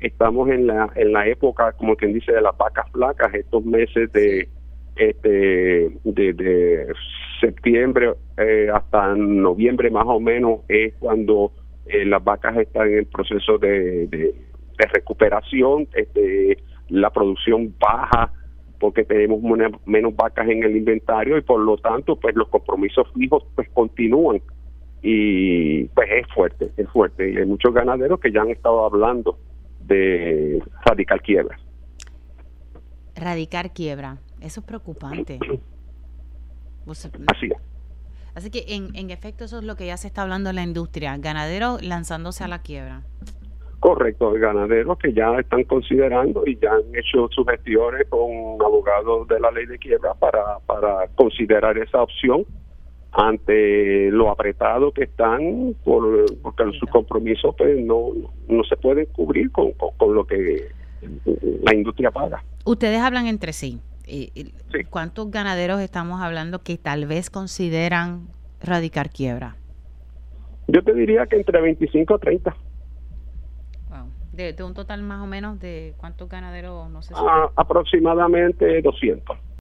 estamos en la época, como quien dice, de las vacas flacas, estos meses de septiembre hasta noviembre más o menos es cuando las vacas están en el proceso de recuperación, la producción baja porque tenemos menos vacas en el inventario y por lo tanto pues los compromisos fijos pues continúan y pues es fuerte y hay muchos ganaderos que ya han estado hablando de radical quiebra. Radicar quiebra, eso es preocupante. Así es. Así que en efecto eso es lo que ya se está hablando en la industria, ganaderos lanzándose a la quiebra. Correcto, ganaderos que ya están considerando y ya han hecho sus gestiones con abogados de la ley de quiebra para considerar esa opción ante lo apretado que están porque sus compromisos pues no se pueden cubrir con lo que la industria paga. Ustedes hablan entre sí. Sí. ¿Cuántos ganaderos estamos hablando que tal vez consideran radicar quiebra? Yo te diría que entre 25 a 30. Wow. De un total más o menos de cuántos ganaderos, no sé si... Aproximadamente 200.